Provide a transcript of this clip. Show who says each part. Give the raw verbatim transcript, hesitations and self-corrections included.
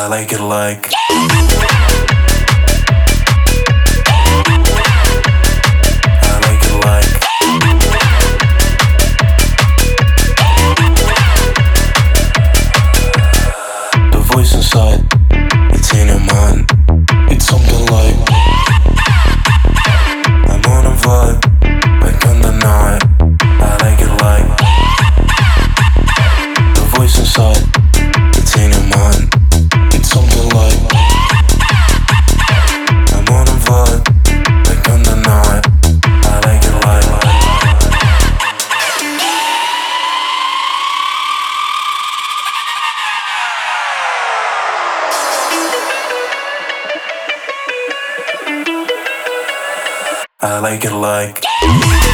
Speaker 1: I like it like. I like it like. The voice inside, it's in your mind. It's something like I'm on a vibe, I can't deny. I like it like. The voice inside, it's in your mind. It's something like I'm on a vibe, I can't deny. I like it like. I like it like.